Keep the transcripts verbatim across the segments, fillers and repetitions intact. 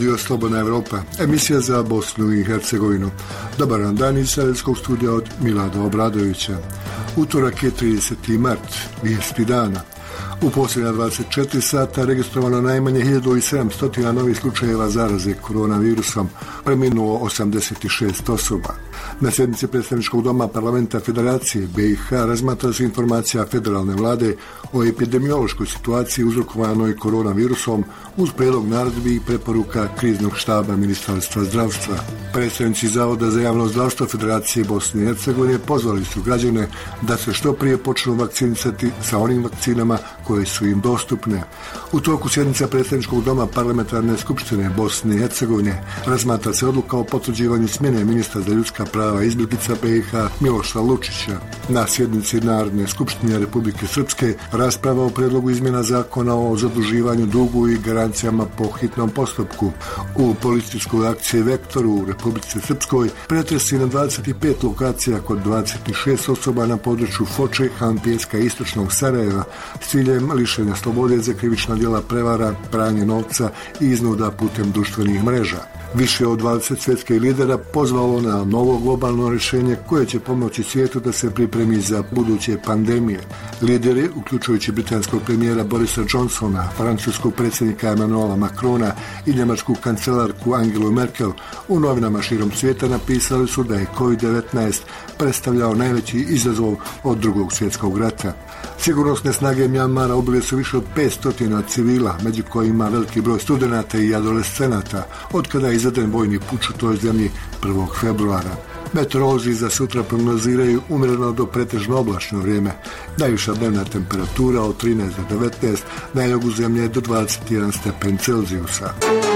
Radio Slobodna Evropa, emisija za Bosnu i Hercegovinu. Dobar nam dan iz Sarajevskog studija od Milada Obradovića. Utorak je trideseti mart, vijesti dana. U posljednja dvadeset četiri sata registrovano najmanje hiljadu sedamsto novih slučajeva zaraze koronavirusom, preminulo osamdeset šest osoba. Na sjednici predstavničkog doma Parlamenta Federacije B i H razmatra se informacija federalne vlade o epidemiološkoj situaciji uzrokovanoj koronavirusom uz prijedlog naredbi i preporuka kriznog štaba Ministarstva zdravstva. Predstavnici Zavoda za javno zdravstvo Federacije Bosne i Hercegovine pozvali su građane da se što prije počnu vakcinisati sa onim vakcinama koje su im dostupne. U toku sjednica predstavničkog doma Parlamentarne skupštine Bosne i Hercegovine razmatra se odluka o potvrđivanju smjene ministra za ljudska prava i izbjeglica B i H Miloša Lučića. Na sjednici Narodne skupštine Republike Srpske rasprava o prijedlogu izmjena zakona o zaduživanju dugu i garancijama po hitnom postupku. U političkoj akciji Vektor u Republici Srpskoj pretresi na dvadeset pet lokacija kod dvadeset šest osoba na području Foče, Hampijeska i istočnog Sarajeva s ciljem lišenja slobode za krivična djela prevara, pranje novca i iznuda putem društvenih mreža. Više od dvadeset svjetskih lidera pozvalo na novo globalno rješenje koje će pomoći svijetu da se pripremi za buduće pandemije. Lideri, uključujući britanskog premijera Borisa Johnsona, francuskog predsjednika Emmanuela Macrona i njemačku kancelarku Angelu Merkel, u novinama širom svijeta napisali su da je kovid devetnaest predstavljao najveći izazov od drugog svjetskog rata. Sigurnosne snage Mjanmara ubile su više od petsto civila, među kojima veliki broj studenata i adolescenata, od kada je izveden vojni puč u toj zemlji prvog februara. Meteorolozi za sutra prognoziraju umjereno do pretežno oblačno vrijeme. Najviša dnevna temperatura od trinaest do devetnaest, na jugu zemlje do dvadeset jedan stepen Celzijusa.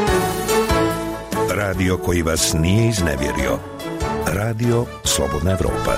Radio koji vas nije iznevjerio. Radio Slobodna Evropa.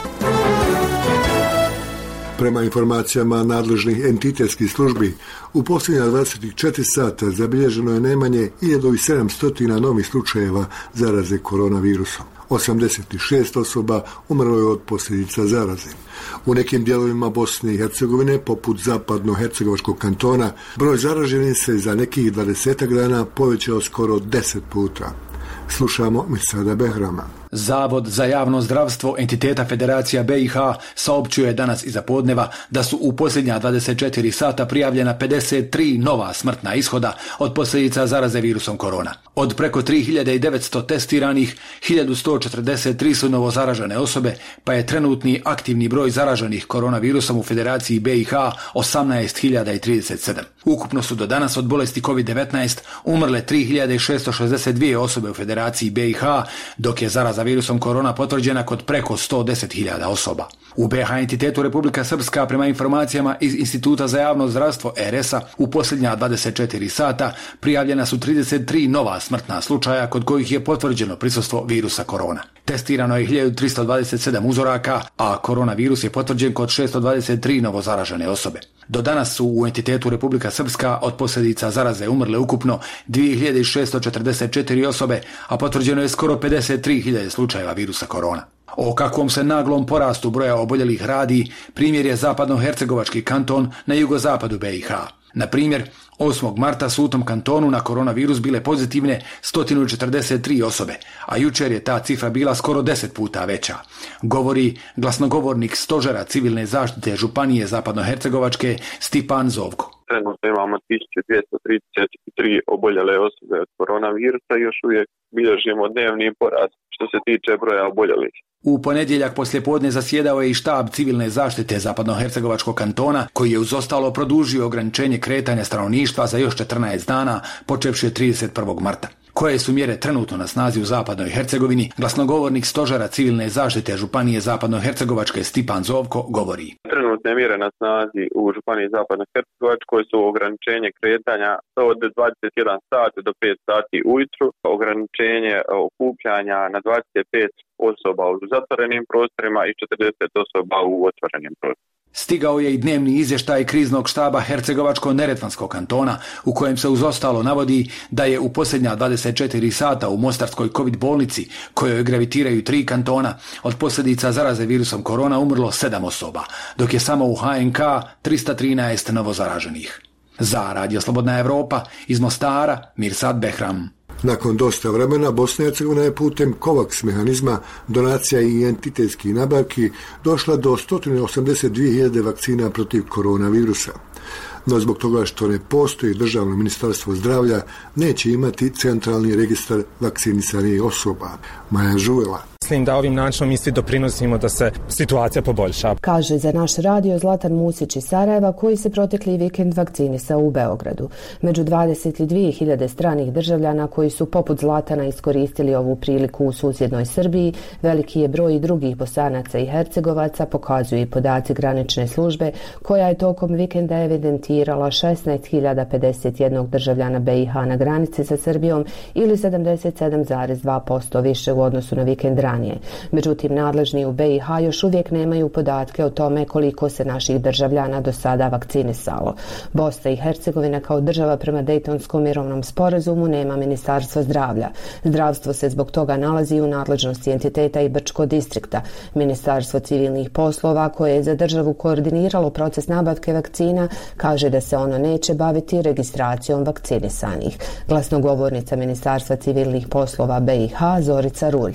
Prema informacijama nadležnih entitetskih službi, u posljednja dvadeset četiri sata zabilježeno je najmanje hiljadu sedamsto novih slučajeva zaraze koronavirusom. osamdeset šest osoba umrlo je od posljedica zaraze. U nekim dijelovima Bosne i Hercegovine, poput zapadno-hercegovačkog kantona, broj zaraženih se za nekih dvadesetak dana povećao skoro deset puta. Slušamo Mirsada Behrama. Zavod za javno zdravstvo entiteta Federacija B i H saopćuje danas iza podneva da su u posljednja dvadeset četiri sata prijavljena pedeset tri nova smrtna ishoda od posljedica zaraze virusom korona. Od preko tri hiljade devetsto testiranih, hiljadu sto četrdeset tri su novo zaražene osobe, pa je trenutni aktivni broj zaraženih koronavirusom u Federaciji B i H osamnaest hiljada trideset sedam. Ukupno su do danas od bolesti kovid devetnaest umrle tri hiljade šesto šezdeset dvije osobe u Federaciji B i H, dok je zaraza za virusom korona potvrđena kod preko sto deset hiljada osoba. U B i H entitetu Republika Srpska, prema informacijama iz Instituta za javno zdravstvo R S a, u posljednja dvadeset četiri sata prijavljena su trideset tri nova smrtna slučaja kod kojih je potvrđeno prisustvo virusa korona. Testirano je hiljadu tristo dvadeset sedam uzoraka, a koronavirus je potvrđen kod šesto dvadeset tri novo zaražene osobe. Do danas su u entitetu Republika Srpska od posljedica zaraze umrle ukupno dvije hiljade šesto četrdeset četiri osobe, a potvrđeno je skoro pedeset tri hiljade slučajeva virusa korona. O kakvom se naglom porastu broja oboljelih radi primjer je zapadno-hercegovački kanton na jugozapadu B i H. Na primjer, osmog marta su u tom kantonu na koronavirus bile pozitivne sto četrdeset tri osobe, a jučer je ta cifra bila skoro deset puta veća, govori glasnogovornik Stožera civilne zaštite Županije zapadno-hercegovačke Stipan Zovko. Trenutno imamo tisuću dvjesto trideset tri oboljele osobe od koronavirusa i još uvijek bilježimo dnevni porast što se tiče broja oboljelih. U ponedjeljak poslijepodne zasjedao je i štab civilne zaštite zapadno-hercegovačkog kantona, koji je uz ostalo produžio ograničenje kretanja stanovništva za još četrnaest dana, počevši od trideset prvog marta. Koje su mjere trenutno na snazi u zapadnoj Hercegovini, glasnogovornik Stožera civilne zaštite Županije zapadno-hercegovačke Stipan Zovko govori. Trenutne mjere na snazi u Županiji zapadno-hercegovačkoj su ograničenje kretanja od dvadeset jedan sati do pet sati ujutru, ograničenje okupljanja na dvadeset pet osoba u zatvorenim prostorima i četrdeset osoba u otvorenim prostorima. Stigao je i dnevni izvještaj kriznog štaba Hercegovačko-neretvanskog kantona, u kojem se uz ostalo navodi da je u posljednja dvadeset četiri sata u Mostarskoj covid bolnici, kojoj gravitiraju tri kantona, od posljedica zaraze virusom korona umrlo sedam osoba, dok je samo u H N K tristo trinaest novozaraženih. Za Radio Slobodna Evropa iz Mostara, Mirsad Behram. Nakon dosta vremena, Bosna i Hercegovina je putem COVAX mehanizma donacija i entitetskih nabavki došla do sto osamdeset dvije hiljade vakcina protiv koronavirusa. No zbog toga što ne postoji državno ministarstvo zdravlja, neće imati centralni registar vakcinisanih osoba. Maja Žuvela. Mislim da ovim načinom mi svi doprinosimo da se situacija poboljša. Kaže za naš radio Zlatan Musić iz Sarajeva, koji se protekli vikend vakcinisao u Beogradu. Među dvadeset dvije hiljade stranih državljana koji su poput Zlatana iskoristili ovu priliku u susjednoj Srbiji, veliki je broj i drugih Bosanaca i Hercegovaca, pokazuju i podaci granične službe, koja je tokom vikenda evidentirala šesnaest hiljada pedeset jedan državljana B i H na granici sa Srbijom ili sedamdeset sedam zarez dva posto više u odnosu na vikend ranije. Međutim, nadležni u B i H još uvijek nemaju podatke o tome koliko se naših državljana do sada vakcinisalo. Bosna i Hercegovina kao država prema Dejtonskom mirovnom sporazumu nema ministarstva zdravlja. Zdravstvo se zbog toga nalazi u nadležnosti entiteta i Brčko distrikta. Ministarstvo civilnih poslova, koje je za državu koordiniralo proces nabavke vakcina, kaže da se ono neće baviti registracijom vakcinisanih. Glasnogovornica Ministarstva civilnih poslova B i H Zorica Rulj.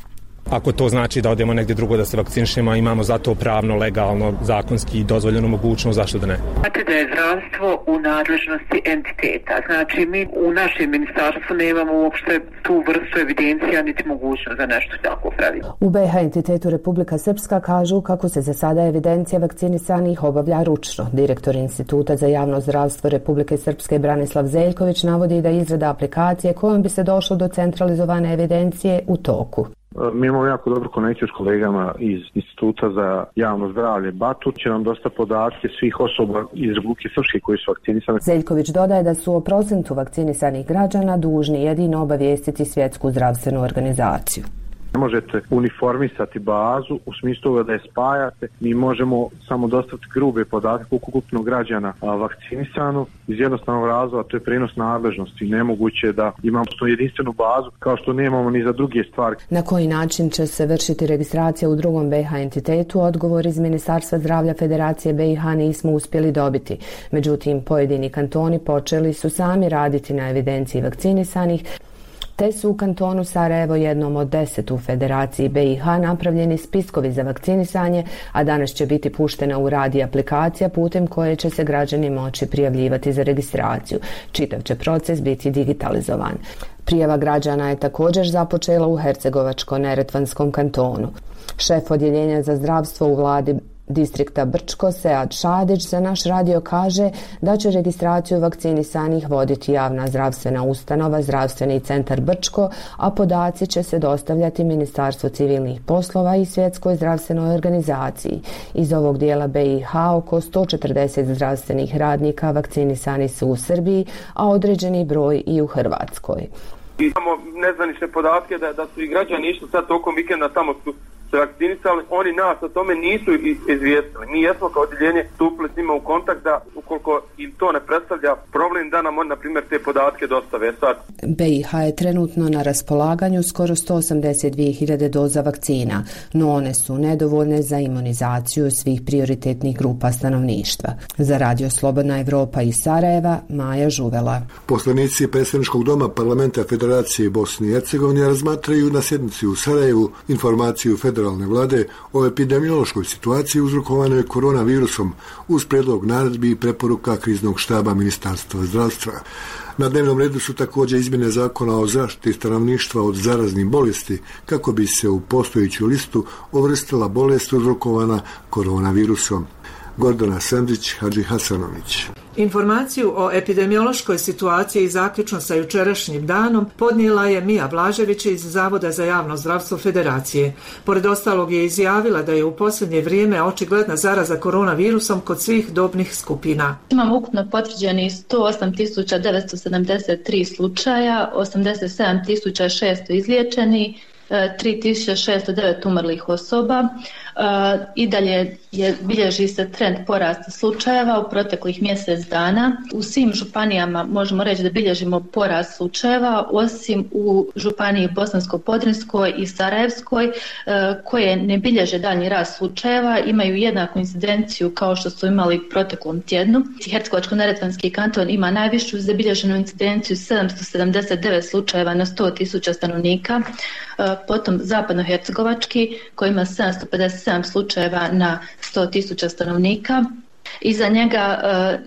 Ako to znači da odemo negdje drugo da se vakcinišemo, imamo za to pravno, legalno, zakonski dozvoljenu mogućnost, zašto da ne? Znate da je zdravstvo u nadležnosti entiteta. Znači mi u našem ministarstvu nemamo uopšte tu vrstu evidencija niti mogućnost za nešto tako praviti. U B i H entitetu Republika Srpska kažu kako se za sada evidencija vakcinisanih obavlja ručno. Direktor Instituta za javno zdravstvo Republike Srpske Branislav Zeljković navodi da izrada aplikacije kojom bi se došlo do centralizovane evidencije u toku. Mi imamo jako dobru konekciju s kolegama iz Instituta za javno zdravlje Batut, će nam dosta podatke svih osoba iz Republike Srpske koji su vakcinisane. Zeljković dodaje da su o procentu vakcinisanih građana dužni jedino obavijestiti Svjetsku zdravstvenu organizaciju. Ne možete uniformisati bazu u smislu da je spajate. Mi možemo samo dostaviti grube podatke ukupno građana vakcinisano iz jednostavnog razloga, to je prenos nadležnosti. Nemoguće da imamo to jedinstvenu bazu kao što nemamo ni za druge stvari. Na koji način će se vršiti registracija u drugom B i H entitetu, odgovor iz Ministarstva zdravlja Federacije B i H nismo uspjeli dobiti. Međutim, pojedini kantoni počeli su sami raditi na evidenciji vakcinisanih, te su u kantonu Sarajevo, jednom od deset u Federaciji B i H, napravljeni spiskovi za vakcinisanje, a danas će biti puštena u rad i aplikacija putem koje će se građani moći prijavljivati za registraciju. Čitav će proces biti digitalizovan. Prijava građana je također započela u Hercegovačko-Neretvanskom kantonu. Šef odjeljenja za zdravstvo u vladi distrikta Brčko, Sead Šadić, za naš radio kaže da će registraciju vakcinisanih voditi javna zdravstvena ustanova, zdravstveni centar Brčko, a podaci će se dostavljati Ministarstvu civilnih poslova i Svjetskoj zdravstvenoj organizaciji. Iz ovog dijela B i H oko sto četrdeset zdravstvenih radnika vakcinisani su u Srbiji, a određeni broj i u Hrvatskoj. Imamo nezvanične podatke da, da su i građani išli sad tokom vikenda, tamo su se vakcinisali, oni nas o tome nisu izvijestili. Mi jesmo kao odjeljenje stupili s njima u kontakt da ukoliko im to ne predstavlja problem da nam on, na primjer, te podatke dostave. Sad. B i H je trenutno na raspolaganju skoro sto osamdeset dvije hiljade doza vakcina, no one su nedovoljne za imunizaciju svih prioritetnih grupa stanovništva. Za Radio Slobodna Evropa iz Sarajeva, Maja Žuvela. Poslanici predsjedničkog doma Parlamenta Federacije Bosne i Hercegovine razmatraju na sjednici u Sarajevu informaciju federalne vlade o epidemiološkoj situaciji uzrokovanoj koronavirusom uz prijedlog naredbi i preporuka kriznog štaba Ministarstva zdravstva. Na dnevnom redu su također izmjene zakona o zaštiti stanovništva od zaraznih bolesti kako bi se u postojeću listu uvrstila bolest uzrokovana koronavirusom. Gordana Sandrić, Hadži Hasanović. Informaciju o epidemiološkoj situaciji zaključno sa jučerašnjim danom podnijela je Mija Blažević iz Zavoda za javno zdravstvo Federacije. Pored ostalog je izjavila da je u posljednje vrijeme očigledna zaraza koronavirusom kod svih dobnih skupina. Imamo ukupno potvrđeni sto osam tisuća devetsto sedamdeset tri slučaja, osamdeset sedam tisuća šesto izliječeni, tri tisuće šesto devet umrlih osoba. I dalje je, bilježi se trend porasta slučajeva u proteklih mjesec dana. U svim županijama možemo reći da bilježimo porast slučajeva, osim u županiji Bosansko-Podrinskoj i Sarajevskoj, koje ne bilježe daljnji rast slučajeva, imaju jednaku incidenciju kao što su imali u proteklom tjednu. Hercegovačko-neretvanski kanton ima najvišu zabilježenu incidenciju sedamsto sedamdeset devet slučajeva na sto tisuća stanovnika, potom zapadno-hercegovački koji ima sedamsto pedeset sedam slučajeva na sto tisuća stanovnika. Iza njega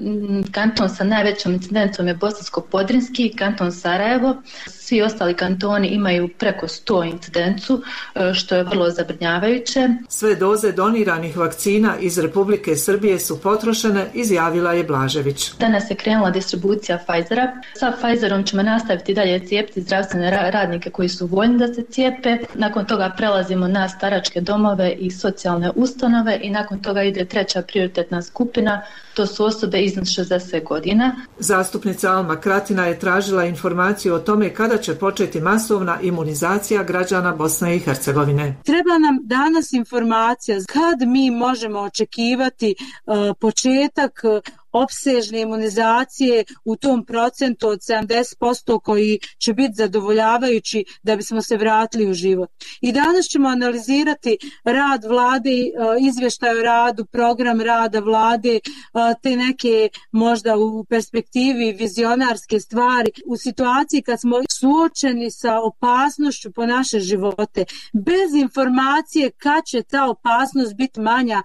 kanton sa najvećom incidencijom je Bosansko-Podrinski, kanton Sarajevo. Svi ostali kantoni imaju preko sto incidencu, što je vrlo zabrinjavajuće. Sve doze doniranih vakcina iz Republike Srbije su potrošene, izjavila je Blažević. Danas je krenula distribucija Pfizera. Sa Pfizerom ćemo nastaviti dalje cijepiti zdravstvene radnike koji su voljni da se cijepe. Nakon toga prelazimo na staračke domove i socijalne ustanove i nakon toga ide treća prioritetna skupina. To su osobe iznad šezdeset godina. Zastupnica Alma Kratina je tražila informaciju o tome kada će početi masovna imunizacija građana Bosne i Hercegovine. Treba nam danas informacija kad mi možemo očekivati uh, početak uh, opsežne imunizacije u tom procentu od sedamdeset posto koji će biti zadovoljavajući da bismo se vratili u život. I danas ćemo analizirati rad vlade, izvještaj o radu, program rada vlade, te neke možda u perspektivi vizionarske stvari u situaciji kad smo suočeni sa opasnošću po naše živote. Bez informacije kad će ta opasnost biti manja,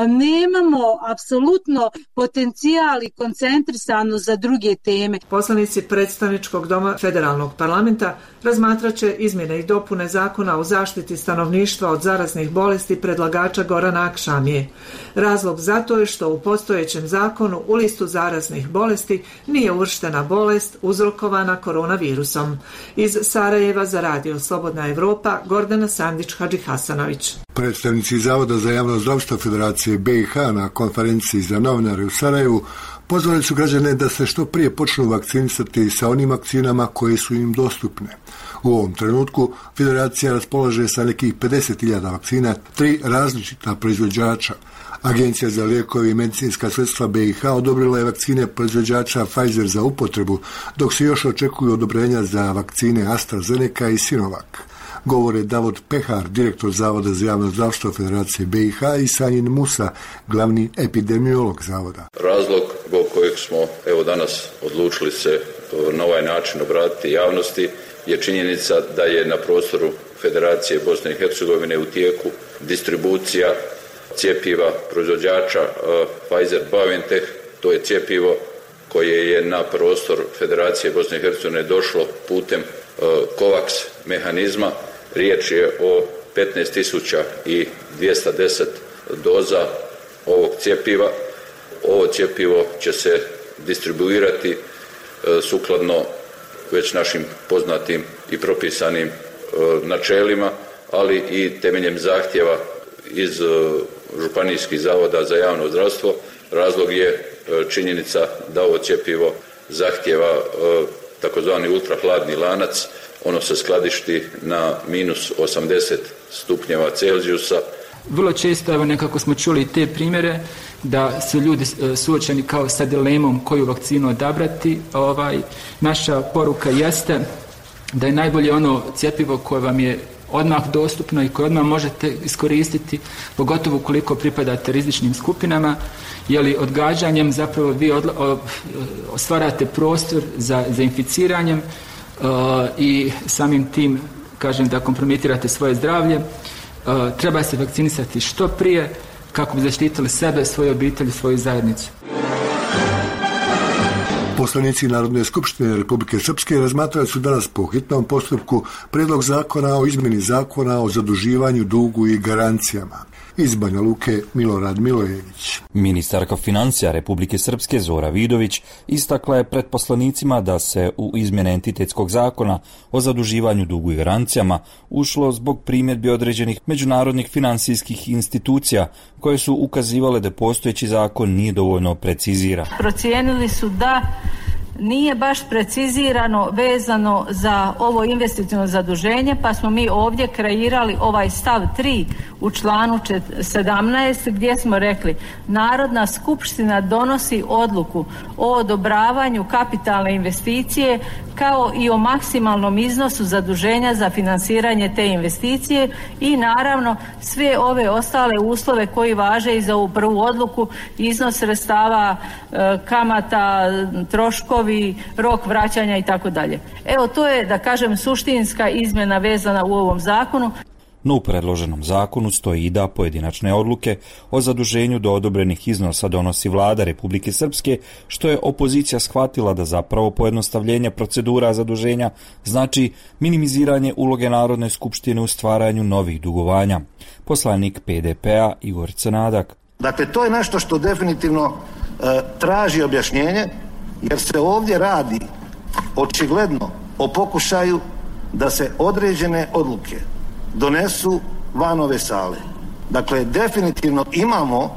nemamo apsolutno potencijal ali koncentrisano za druge teme. Poslanici predstavničkog doma Federalnog parlamenta razmatrat će izmjene i dopune zakona o zaštiti stanovništva od zaraznih bolesti predlagača Gorana Akšamije. Razlog za to je što u postojećem zakonu u listu zaraznih bolesti nije uvrštena bolest uzrokovana koronavirusom. Iz Sarajeva za Radio Slobodna Evropa, Gordana Sandić-Hadžihasanović. Predstavnici Zavoda za javno zdravstvo Federacije B i H na konferenciji za novinare u Sarajevu pozvali su građane da se što prije počnu vakcinisati sa onim vakcinama koje su im dostupne. U ovom trenutku Federacija raspolaže sa nekih pedeset hiljada vakcina, tri različita proizvođača. Agencija za lijekove i medicinska sredstva B i H odobrila je vakcine proizvođača Pfizer za upotrebu, dok se još očekuju odobrenja za vakcine AstraZeneca i Sinovac. Govore Davod Pehar, direktor Zavoda za javno zdravstvo Federacije B i H, i Sanjin Musa, glavni epidemiolog zavoda. Razlog zbog kojeg smo evo danas odlučili se na ovaj način obratiti javnosti je činjenica da je na prostoru Federacije Bosne i Hercegovine u tijeku distribucija cjepiva proizvođača Pfizer-BioNTech. To je cjepivo koje je na prostor Federacije Bosne i Hercegovine došlo putem COVAX mehanizma. Riječ je o petnaest tisuća dvjesto deset doza ovog cjepiva. Ovo cjepivo će se distribuirati e, sukladno već našim poznatim i propisanim e, načelima, ali i temeljem zahtjeva iz e, županijskih zavoda za javno zdravstvo. Razlog je e, činjenica da ovo cjepivo zahtjeva e, takozvani ultrahladni lanac. Ono se skladišti na minus osamdeset stupnjeva Celzijusa. Vrlo često, evo nekako smo čuli te primjere da su ljudi suočeni kao sa dilemom koju vakcinu odabrati. Ovaj, naša poruka jeste da je najbolje ono cjepivo koje vam je odmah dostupno i koje odmah možete iskoristiti, pogotovo ukoliko pripadate rizičnim skupinama, jer odgađanjem zapravo vi odla, o, stvarate prostor za, za inficiranjem uh, i samim tim, kažem, da kompromitirate svoje zdravlje. Uh, treba se vakcinisati što prije kako bi zaštitili sebe, svoju obitelj, svoju zajednicu. Poslanici Narodne skupštine Republike Srpske razmatrali su danas po hitnom postupku prijedlog zakona o izmjeni zakona o zaduživanju, dugu i garancijama. Iz Banja Luke Milorad Milojević. Ministarka financija Republike Srpske Zora Vidović istakla je pred poslanicima da se u izmjene entitetskog zakona o zaduživanju, dugu i garancijama ušlo zbog primjedbi određenih međunarodnih financijskih institucija koje su ukazivale da postojeći zakon nije dovoljno preciziran. Procijenili su da nije baš precizirano vezano za ovo investiciono zaduženje, pa smo mi ovdje kreirali ovaj stav tri u članu sedamnaest gdje smo rekli: Narodna skupština donosi odluku o odobravanju kapitalne investicije kao i o maksimalnom iznosu zaduženja za financiranje te investicije i naravno sve ove ostale uslove koji važe i za ovu prvu odluku, iznos sredstava, kamata, troškovi, rok vraćanja i tako dalje. Evo, to je, da kažem, suštinska izmjena vezana u ovom zakonu. No u predloženom zakonu stoji i da pojedinačne odluke o zaduženju do odobrenih iznosa donosi vlada Republike Srpske, što je opozicija shvatila da zapravo pojednostavljenje procedura zaduženja znači minimiziranje uloge Narodne skupštine u stvaranju novih dugovanja. Poslanik P D P-a Igor Crnadak. Dakle, to je nešto što definitivno e, traži objašnjenje, jer se ovdje radi očigledno o pokušaju da se određene odluke donesu van ove sale. Dakle, definitivno imamo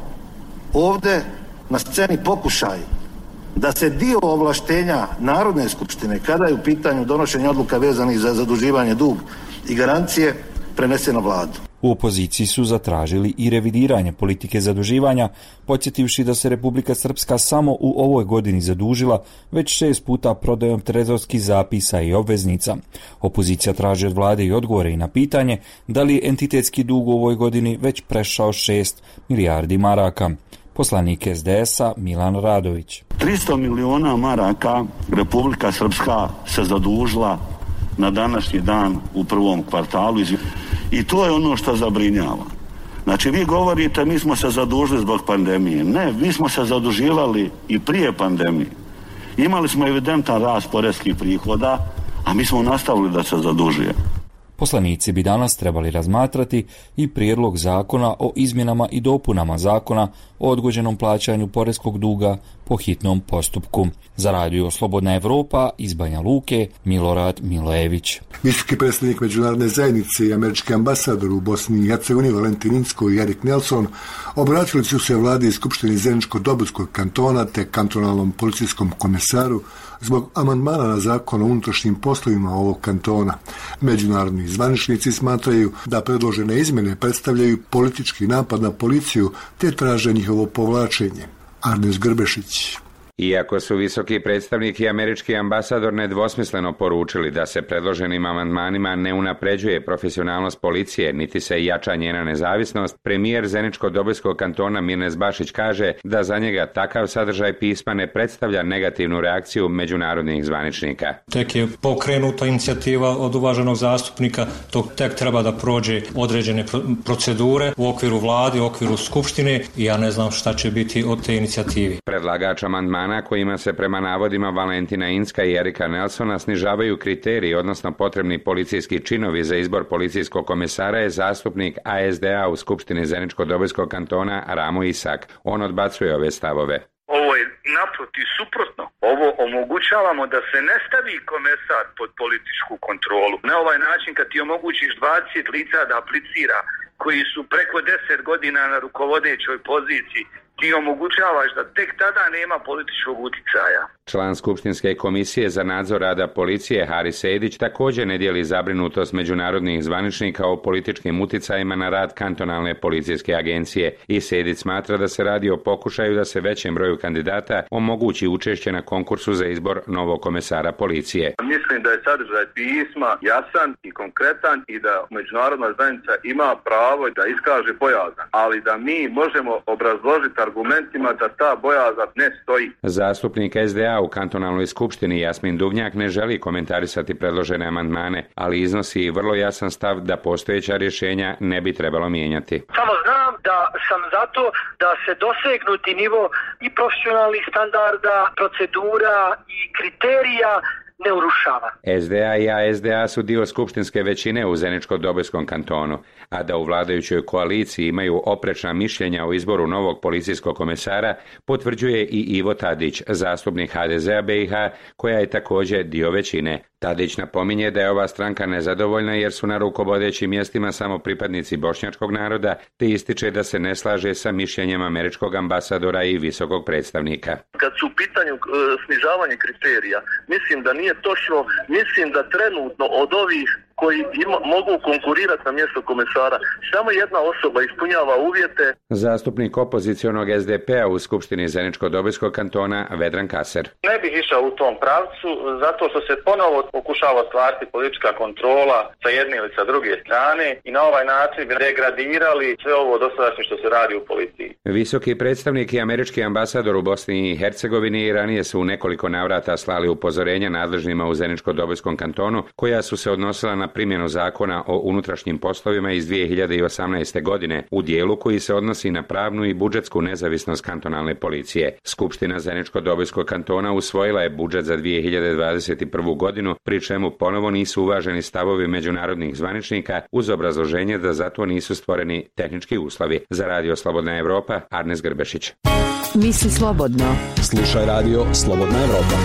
ovdje na sceni pokušaj da se dio ovlaštenja Narodne skupštine, kada je u pitanju donošenje odluka vezanih za zaduživanje dug i garancije, prenese na vladu. U opoziciji su zatražili i revidiranje politike zaduživanja, podsjetivši da se Republika Srpska samo u ovoj godini zadužila već šest puta prodajom trezorskih zapisa i obveznica. Opozicija traži od vlade i odgovore i na pitanje da li je entitetski dug u ovoj godini već prešao šest milijardi maraka. Poslanik S D S-a Milan Radović. tristo miliona maraka Republika Srpska se zadužila na današnji dan u prvom kvartalu i to je ono što zabrinjava. Znači, vi govorite mi smo se zadužili zbog pandemije. Ne, mi smo se zaduživali i prije pandemije. Imali smo evidentan rast poreskih prihoda, a mi smo nastavili da se zadužujemo. Poslanici bi danas trebali razmatrati i prijedlog zakona o izmjenama i dopunama zakona o odgođenom plaćanju poreskog duga po hitnom postupku. Za radio Slobodna Evropa iz Banja Luke, Milorad Milojević. Visoki predstavnik međunarodne zajednice i američki ambasador u Bosni i Hercegovini Valentin Inzko i Erik Nelson obratili su se vladi i skupštini Zeničko-Dobojskog kantona te kantonalnom policijskom komesaru zbog amandmana na zakon o unutrašnjim poslovima ovog kantona. Međunarodni zvaničnici smatraju da predložene izmjene predstavljaju politički napad na policiju te traže njihovo povlačenje. Arnes Grbešić. Iako su visoki predstavnik i američki ambasador nedvosmisleno poručili da se predloženim amandmanima ne unapređuje profesionalnost policije, niti se jača njena nezavisnost, premijer Zeničko-Dobojskog kantona Mirnes Bašić kaže da za njega takav sadržaj pisma ne predstavlja negativnu reakciju međunarodnih zvaničnika. Tek je pokrenuta inicijativa od uvaženog zastupnika, to tek treba da prođe određene procedure u okviru vlade, u okviru skupštine i ja ne znam šta će biti od te inicijative. Predlagač amandmana kojima se prema navodima Valentina Inzka i Erika Nelsona snižavaju kriteriji, odnosno potrebni policijski činovi za izbor policijskog komesara je zastupnik A S D A u Skupštini Zeničko-Dobojskog kantona Ramo Isak. On odbacuje ove stavove. Ovo je naprotiv suprotno. Ovo omogućavamo da se ne stavi komesar pod političku kontrolu. Na ovaj način kad ti omogućiš dvadeset lica da aplicira koji su preko deset godina na rukovodećoj poziciji, ti omogućavaš da tek tada nema političkog uticaja. Član Skupštinske komisije za nadzor rada policije Haris Sejdić također ne dijeli zabrinutost međunarodnih zvaničnika o političkim uticajima na rad kantonalne policijske agencije i Sejdić smatra da se radi o pokušaju da se većem broju kandidata omogući učešće na konkursu za izbor novog komesara policije. Mislim da je sadržaj pisma jasan i konkretan i da međunarodna zajednica ima pravo da iskaže bojazan, ali da mi možemo obrazložiti argumentima da ta bojazan ne stoji. Zastupnik S D A u kantonalnoj skupštini Jasmin Duvnjak ne želi komentarisati predložene amandmane, ali iznosi i vrlo jasan stav da postojeća rješenja ne bi trebalo mijenjati. Samo znam da sam zato da se dosegnuti nivo i profesionalnih standarda, procedura i kriterija ne urušava. S D A i A S D A su dio skupštinske većine u Zeničko-Dobojskom kantonu, a da u vladajućoj koaliciji imaju oprečna mišljenja o izboru novog policijskog komesara, potvrđuje i Ivo Tadić, zastupnik H D Z-a B i H, koja je također dio većine. Tadić napominje da je ova stranka nezadovoljna jer su na rukovodećim mjestima samo pripadnici bošnjačkog naroda, te ističe da se ne slaže sa mišljenjem američkog ambasadora i visokog predstavnika. Kad su u pitanju e, snižavanje kriterija, mislim da nije točno, mislim da trenutno od ovih koji ima, mogu konkurirati na mjesto komesara, samo jedna osoba ispunjava uvjete. Zastupnik opozicionog es de pe a u Skupštini Zeničko-Dobojskog kantona Vedran Kaser. Ne bih išao u tom pravcu, zato što se ponovo pokušava ostvariti politička kontrola sa jedne ili sa druge strane i na ovaj način bi degradirali sve ovo dosadašnje što se radi u policiji. Visoki predstavnik i američki ambasador u Bosni i Hercegovini i ranije su u nekoliko navrata slali upozorenja nadležnima u Zeničko-Dobojskom kantonu, koja su se odnosila na primjenu zakona o unutrašnjim poslovima iz dvije hiljade osamnaeste. godine u dijelu koji se odnosi na pravnu i budžetsku nezavisnost kantonalne policije. Skupština Zeničko-Dobojskog kantona usvojila je budžet za dvije hiljade dvadeset prvu. godinu, pri čemu ponovo nisu uvaženi stavovi međunarodnih zvaničnika uz obrazloženje da za to nisu stvoreni tehnički uslovi. Za Radio Slobodna Evropa, Arnes Grbešić. Misli slobodno. Slušaj Radio Slobodna Evropa.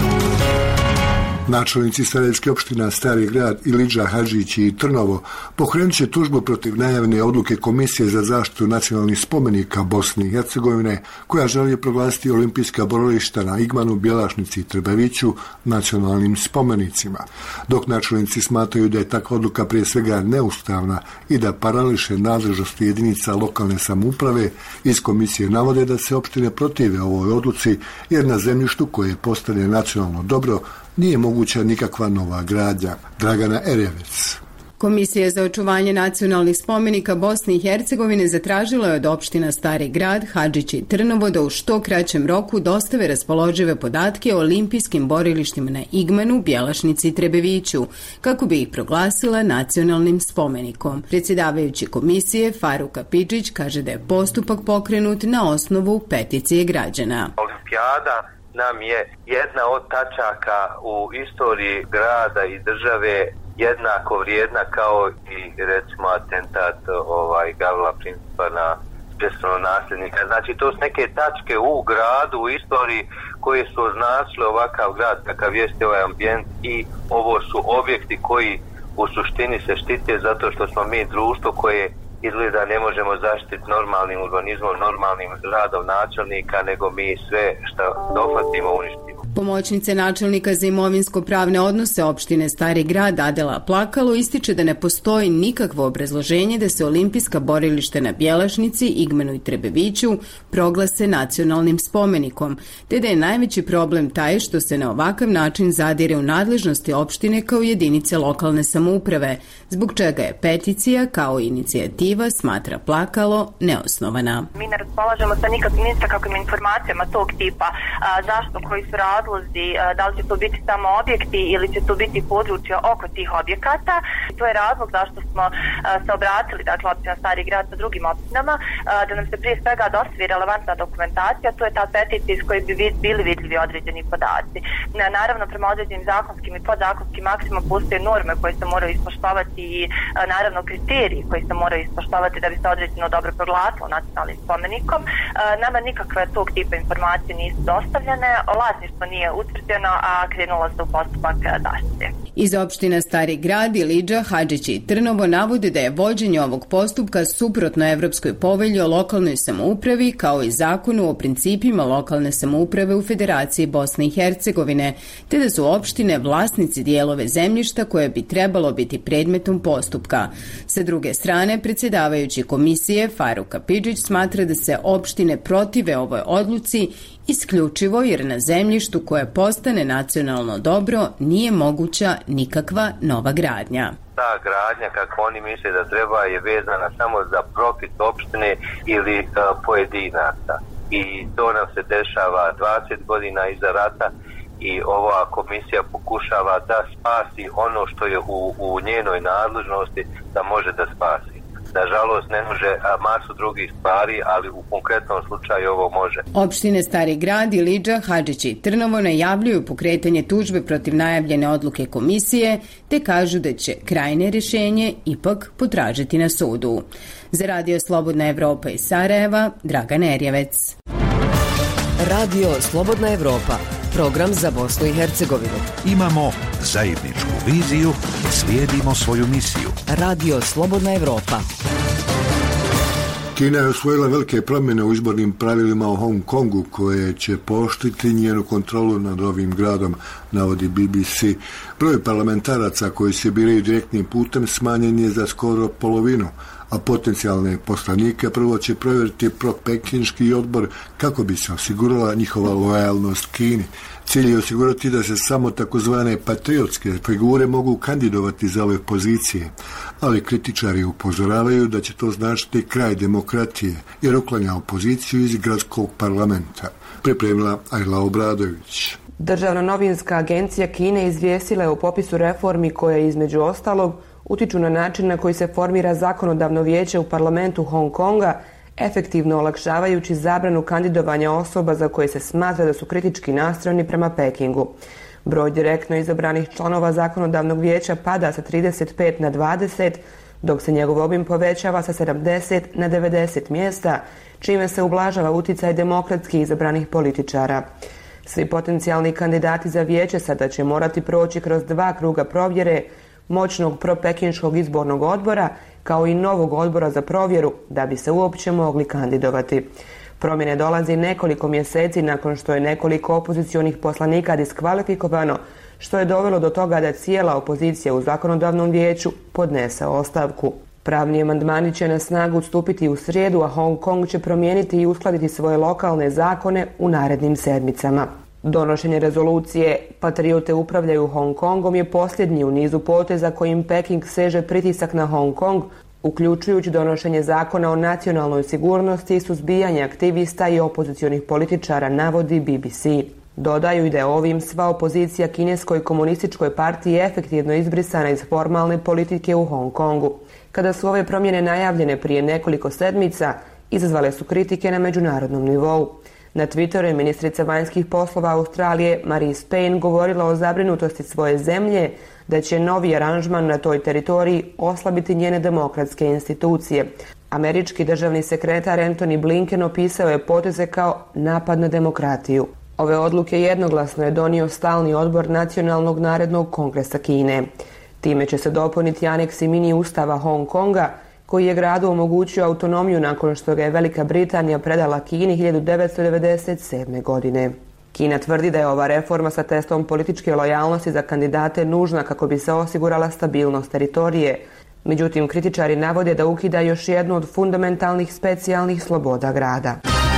Načelnici Sarajevske opština Stari Grad, Ilidža, Hadžić i Trnovo pokrenut će tužbu protiv najavne odluke Komisije za zaštitu nacionalnih spomenika Bosne i Hercegovine, koja želi proglasiti olimpijska borilišta na Igmanu, Bjelašnici i Trbeviću nacionalnim spomenicima. Dok načelnici smatraju da je takva odluka prije svega neustavna i da parališe nadležnosti jedinica lokalne samouprave, iz komisije navode da se opštine protive ovoj odluci jer na zemljištu koje je postavljeno nacionalno dobro nije moguća nikakva nova gradnja. Dragana Erjevec. Komisija za očuvanje nacionalnih spomenika Bosne i Hercegovine zatražila je od opština Stari Grad, Hadžić i Trnovo da u što kraćem roku dostave raspoložive podatke o olimpijskim borilištima na Igmanu, Bjelašnici i Trebeviću, kako bi ih proglasila nacionalnim spomenikom. Predsjedavajući komisije Faruk Apidžić kaže da je postupak pokrenut na osnovu peticije građana. Olimpijada nam je jedna od tačaka u istoriji grada i države jednako vrijedna kao i recimo atentat ovaj Gavrila Principa na bespravno nasljednika. Znači to su neke tačke u gradu, u istoriji koje su označile ovakav grad kakav jeste ovaj ambijent i ovo su objekti koji u suštini se štite zato što smo mi društvo koje izgleda ne možemo zaštiti normalnim urbanizmom, normalnim radom načelnika, nego mi sve što dohvatimo uništimo. Pomoćnica načelnika za imovinsko-pravne odnose opštine Stari Grad Adela Plakalo ističe da ne postoji nikakvo obrazloženje da se olimpijska borilišta na Bjelašnici, Igmanu i Trebeviću proglase nacionalnim spomenikom, te da je najveći problem taj što se na ovakav način zadire u nadležnosti opštine kao jedinice lokalne samouprave, zbog čega je peticija kao inicijativa, smatra Plakalo, neosnovana. Mi ne raspolažemo sa nikakvim nikakvim informacijama tog tipa, a, zašto, koji su razlozi, a, da li će to biti samo objekti ili će to biti područja oko tih objekata. To je razlog zašto smo a, se obratili, dakle, općina Stari Grad sa drugim općinama, a, da nam se prije svega dostavi relevantna dokumentacija, to je ta peticija iz koje bi bili vidljivi određeni podaci. Na, naravno, prema određenim zakonskim i podzakonskim aktima postoje norme koje se moraju ispoštovati i a, naravno kriteriji koji se moraju ispoštovati da bi se određeno dobro proglasilo nacionalnim spomenikom. A, nama nikakve tog tipa informacije nisu dostavljene, vlasništvo nije utvrđeno, a krenulo se u postupak zaštite. Iz opština Stari Grad, Ilidža, Hadžić i Trnovo navode da je vođenje ovog postupka suprotno Evropskoj povelji o lokalnoj samoupravi kao i zakonu o principima lokalne samouprave u Federaciji Bosne i Hercegovine, te da su opštine vlasnici dijelove zemljišta koje bi trebalo biti predmetom postupka. Sa druge strane, predsjedavajući komisije Faruk Apidžić smatra da se opštine protive ovoj odluci isključivo jer na zemljištu koje postane nacionalno dobro nije moguća nikakva nova gradnja. Ta gradnja, kako oni misle da treba, je vezana samo za profit opštine ili uh, pojedinaca. I to nam se dešava dvadeset godina iza rata i ova komisija pokušava da spasi ono što je u, u njenoj nadležnosti da može da spasi. Nažalost, ne može masu drugih stvari, ali u konkretnom slučaju ovo može. Opštine Stari Grad, Ilidža, Hadžić i Trnovo najavljuju pokretanje tužbe protiv najavljene odluke komisije, te kažu da će krajnje rješenje ipak potražiti na sudu. Za Radio Slobodna Evropa iz Sarajeva, Dragana Erjevec. Radio Slobodna Evropa, Program za Bosnu i Hercegovinu. Imamo zajedničku viziju, slijedimo svoju misiju. Radio Slobodna Evropa. Kina je osvojila velike promjene u izbornim pravilima u Hong Kongu koje će pooštriti njenu kontrolu nad ovim gradom, navodi B B C. Broj parlamentaraca koji se biraju direktnim putem smanjen je za skoro polovinu, a potencijalne poslanike prvo će provjeriti propekinški odbor kako bi se osigurala njihova lojalnost Kini. Cilj je osigurati da se samo takozvane patriotske figure mogu kandidovati za ove pozicije, ali kritičari upozoravaju da će to značiti kraj demokratije jer uklanja opoziciju iz gradskog parlamenta. Pripremila Ajla Obradović. Državna novinska agencija Kine izvijestila je o popisu reformi koje između ostalog utiču na način na koji se formira zakonodavno vijeće u parlamentu Hong Konga, efektivno olakšavajući zabranu kandidovanja osoba za koje se smatra da su kritički nastrojeni prema Pekingu. Broj direktno izabranih članova zakonodavnog vijeća pada sa trideset pet na dvadeset, dok se njegov obim povećava sa sedamdeset na devedeset mjesta, čime se ublažava uticaj demokratski izabranih političara. Svi potencijalni kandidati za vijeće sada će morati proći kroz dva kruga provjere moćnog propekinškog izbornog odbora kao i novog odbora za provjeru da bi se uopće mogli kandidovati. Promjene dolazi nekoliko mjeseci nakon što je nekoliko opozicionih poslanika diskvalifikovano, što je dovelo do toga da cijela opozicija u zakonodavnom vijeću podnese ostavku. Pravni amandmani će na snagu stupiti u srijedu, a Hong Kong će promijeniti i uskladiti svoje lokalne zakone u narednim sedmicama. Donošenje rezolucije Patriote upravljaju Hong Kongom je posljednji u nizu poteza kojim Peking seže pritisak na Hong Kong, uključujući donošenje zakona o nacionalnoj sigurnosti i suzbijanje aktivista i opozicionih političara, navodi B B C. Dodaju i da je ovim sva opozicija kineskoj komunističkoj partiji efektivno izbrisana iz formalne politike u Hong Kongu. Kada su ove promjene najavljene prije nekoliko sedmica, izazvale su kritike na međunarodnom nivou. Na Twitteru je ministrica vanjskih poslova Australije Marie Payne govorila o zabrinutosti svoje zemlje da će novi aranžman na toj teritoriji oslabiti njene demokratske institucije. Američki državni sekretar Antony Blinken opisao je poteze kao napad na demokratiju. Ove odluke jednoglasno je donio stalni odbor Nacionalnog narodnog kongresa Kine. Time će se dopuniti aneksi mini ustava Hong Konga, koji je gradu omogućio autonomiju nakon što ga je Velika Britanija predala Kini hiljadu devetsto devedeset sedme. godine. Kina tvrdi da je ova reforma sa testom političke lojalnosti za kandidate nužna kako bi se osigurala stabilnost teritorije. Međutim, kritičari navode da ukida još jednu od fundamentalnih specijalnih sloboda grada.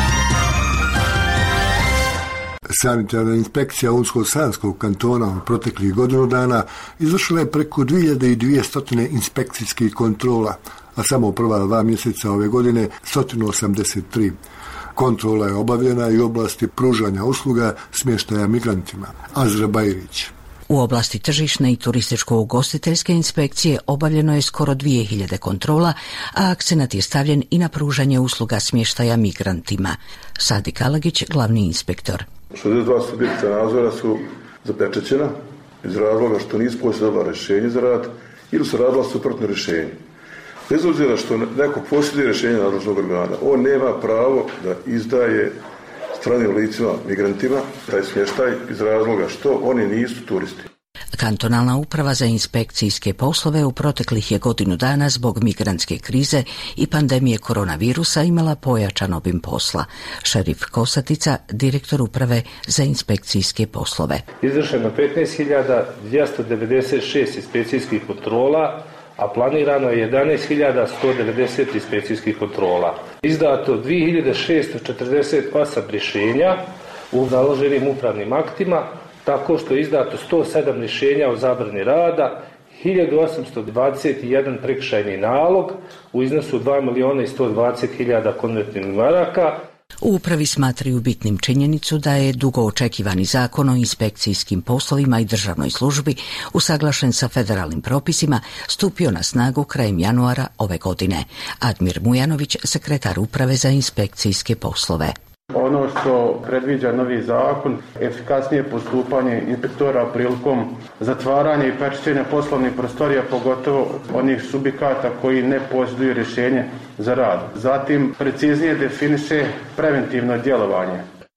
Sanitarna inspekcija Unsko-Sanskog kantona u proteklih godinu dana izvršila je preko dvije hiljade dvjesto inspekcijskih kontrola, a samo u prva dva mjeseca ove godine sto osamdeset tri. Kontrola je obavljena i u oblasti pružanja usluga smještaja migrantima. Azra Bajrić. U oblasti tržišne i turističko-ugostiteljske inspekcije obavljeno je skoro dvije hiljade kontrola, a akcenat je stavljen i na pružanje usluga smještaja migrantima. Sadik Alagić, glavni inspektor. šezdeset dva subjekta nadzora su zapečaćena iz razloga što nisu posjedovali rješenje za rad ili su radila suprotno rješenje. Bez obzira što neko posjeduje rješenje nadležnog organa, on nema pravo da izdaje stranim licima, migrantima, taj smještaj iz razloga što oni nisu turisti. Kantonalna uprava za inspekcijske poslove u proteklih je godinu dana zbog migrantske krize i pandemije koronavirusa imala pojačan obim posla. Šerif Kosatica, direktor uprave za inspekcijske poslove. Izvršeno petnaest hiljada dvjesto devedeset šest inspekcijskih kontrola, a planirano je jedanaest hiljada sto devedeset inspekcijskih kontrola. Izdato dvije hiljade šesto četrdeset osam rješenja u naloženim upravnim aktima, tako što je izdato sto sedam rješenja o zabrani rada, hiljadu osamsto dvadeset jedan prekršajni nalog u iznosu dva milijuna i sto dvadeset hiljada konvertnih maraka. U upravi smatraju bitnim činjenicu da je dugo očekivani zakon o inspekcijskim poslovima i državnoj službi, usaglašen sa federalnim propisima, stupio na snagu krajem januara ove godine. Admir Mujanović, sekretar uprave za inspekcijske poslove. Ono što predviđa novi zakon, efikasnije postupanje inspektora prilikom zatvaranja i pečaćenja poslovnih prostorija, pogotovo onih subjekata koji ne posjeduju rješenje za rad. Zatim preciznije definiše preventivno djelovanje.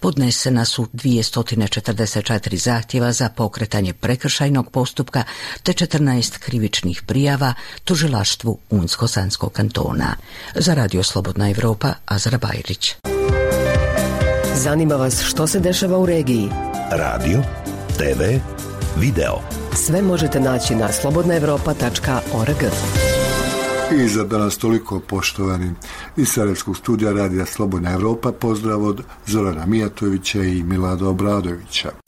podnesena su dvjesto četrdeset četiri zahtjeva za pokretanje prekršajnog postupka te četrnaest krivičnih prijava tužilaštvu Unsko-Sanskog kantona. Za Radio Slobodna Evropa, Azra Bajrić. Zanima vas što se dešava u regiji? Radio, te ve, video. Sve možete naći na slobodna evropa tačka org. I za danas toliko, poštovani. Iz Sarajevskog studija Radija Slobodna Evropa pozdrav od Zorana Mijatovića i Milada Obradovića.